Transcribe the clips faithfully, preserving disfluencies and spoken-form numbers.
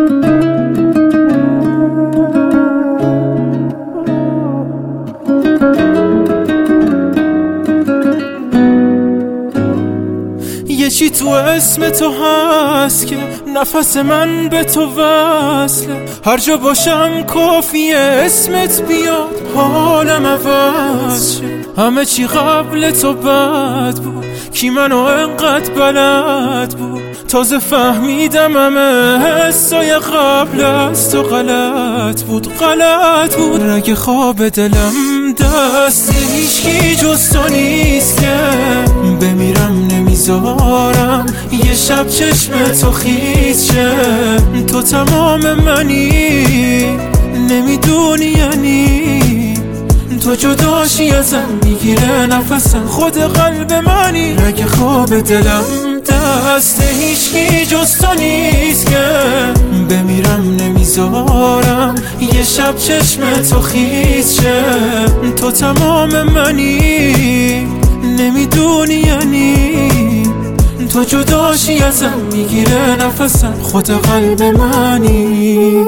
یه چی تو اسم تو هست که نفس من به تو وصله، هر جا باشم کافیه اسمت بیاد حالم عوض شه. همه چی قبل تو بد بود، کی منو انقدر بلد بود، تازه فهمیدم همه حسای قبل از تو غلط بود غلط بود. رگ خواب دلم دست هیچکی جز تو نیست که بمیرم نمیذارم یه شب چشم تو خیس شه. تو تمام منی نمیدونی یعنی تو جداشی ازم میگیره نفسم، خود قلب منی. رگ خواب دلم دست هیچکی جز تو نیست که بمیرم نمیذارم یه شب چشم تو خیس شه. تو تمام منی نمیدونی یعنی تو جداشی ازم میگیره نفسم، خود قلب منی.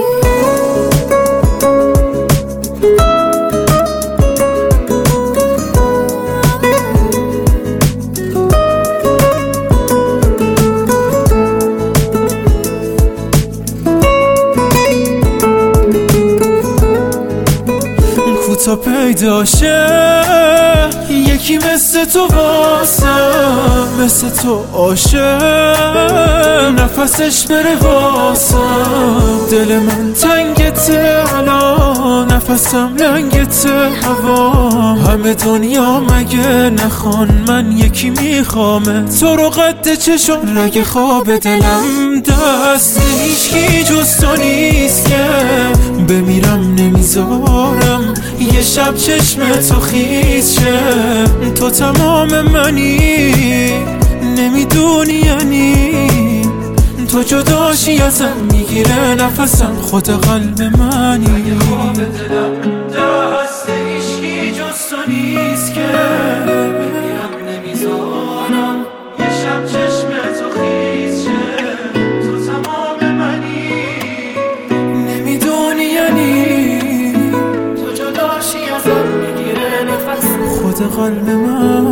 تا پیدا شه یکی مثل تو واسم، مثل تو عاشق نفسش بره واسم. دل من تنگته الان نفسم لنگته هوام، همه دنیا مگه نخوان من یکی میخوامه تو رو قد چشم. رگ خواب دلم دست هیچکی جز تو نیست که بمیرم نمیذارم یه شب چشم تو خیس شه. تو تمام منی نمیدونی یعنی تو جداشی ازم میگیره نفسم، خود قلب منی. اگه خواب دلم دست هیچکی جز تو نیست که بمیرم نمیذارم یه شب چشم تو خیس شه. تو تمام منی نمیدونی یعنی خود قلب من.